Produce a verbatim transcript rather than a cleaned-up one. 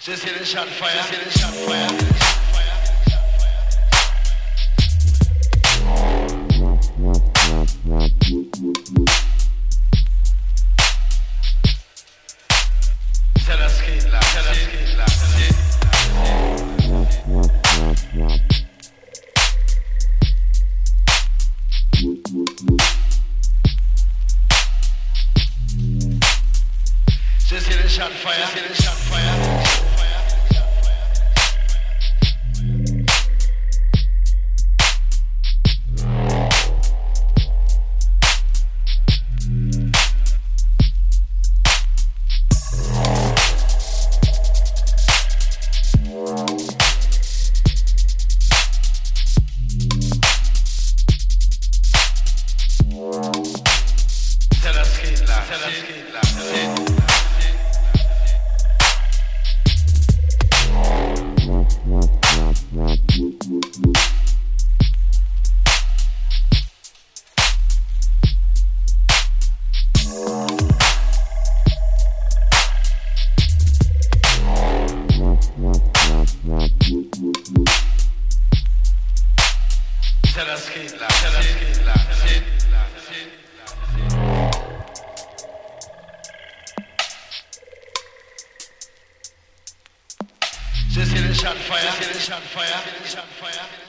Just hit a shot fire, hit a shot fire. Tell us kid la, tell us kid la, just hit a shot fire, just hit a shot fire. Tell us kid la, tell us kid la, just hit a shot fire, hit a shot fire, hit a shot fire.